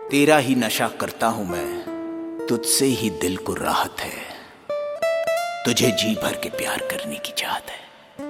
तेरा ही नशा करता हूं मैं, तुझसे ही दिल को राहत है, तुझे जी भर के प्यार करने की चाहत है।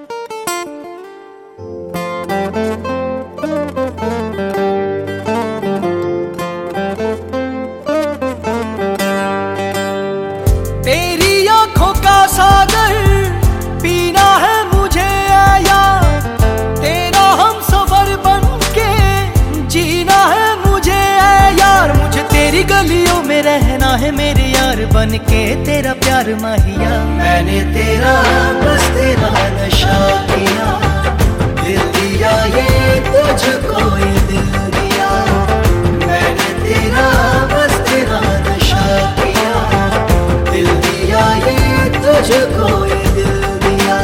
तेरी आंखों का सागर पीना है मुझे यार, तेरा हम सफर बन के जीना है मुझे यार। मुझे तेरी गलियों में रहना है मेरे यार, बन के तेरा प्यार माहिया। मैंने तेरा बस तेरा नशा किया, दिल दिया ये तुझको ये दिल दिया। मैंने तेरा बस तेरा नशा किया, दिल दिया ये तुझको ये दिल दिया।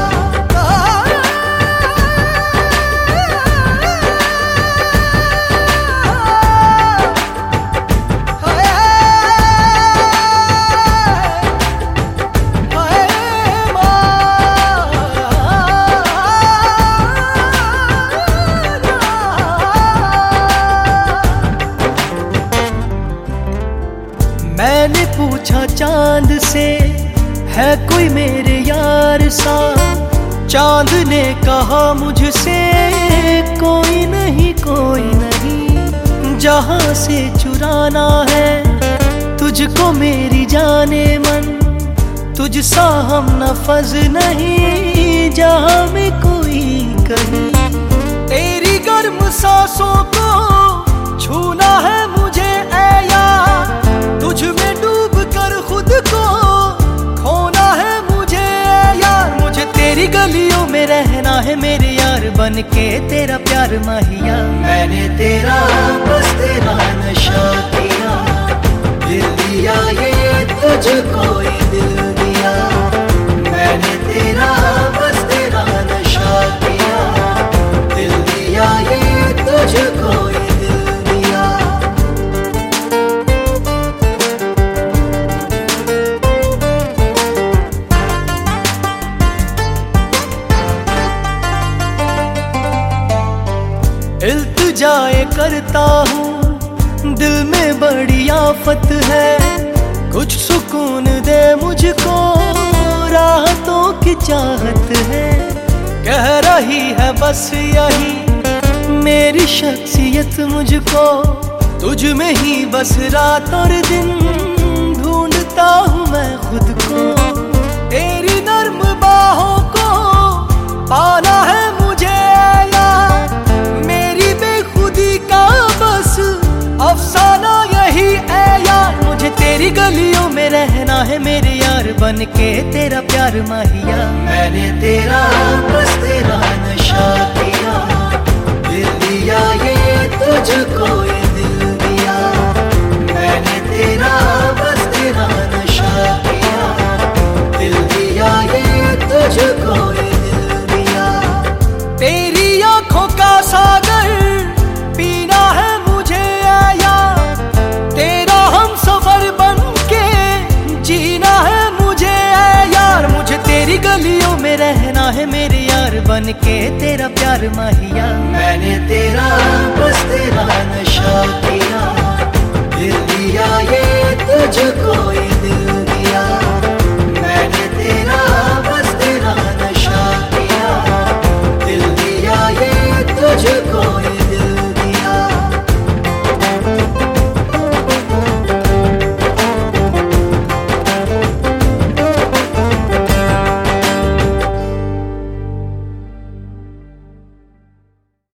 मैंने पूछा चांद से है कोई मेरे यार सा, चांद ने कहा मुझसे कोई नहीं कोई नहीं। जहां से चुराना है तुझको मेरी जाने मन, तुझसा हम नफज नहीं जहां में कोई कहीं। तेरी गर्म सांसों को छूना है मुझे ऐ यार, तुझ में डूब कर खुद को खोना है मुझे यार। मुझे तेरी गलियों में रहना है मेरे यार, बन के तेरा प्यार माहिया। मैंने तेरा बस तेरा नशा किया, दिल दिया ये तुझको ये दिल दिया। मैंने तेरा बस तेरा नशा किया, दिल दिया ये तुझको ये दिल दिया। इल्तिजाए करता हूँ दिल में बड़ी आफत है, कुछ सुकून दे मुझको राहतों की चाहत है। कह रही है बस यही मेरी शख्सियत मुझको, तुझ में ही बस रात और दिन ढूंढता हूँ मैं खुद को। तेरी नर्म बाहों को पाना है मुझे यार, मेरी बेखुदी का बस अफसाना यही है यार। मुझे तेरी गलियों में रहना है मेरे यार, बन के तेरा प्यार माहिया। मैंने तेरा बस तेरा नशा किया, दिल दिया ये तुझको ये दिल दिया। मैंने तेरा बस तेरा नशा किया, दिल दिया ये तुझको ये दिल दिया। तेरी आंखों का सागर पीना है मुझे यार, तेरा हम सफर बन के जीना है मुझे यार। मुझे तेरी गलियों में रहना है मेरे यार, बन के तेरा प्यार माहिया।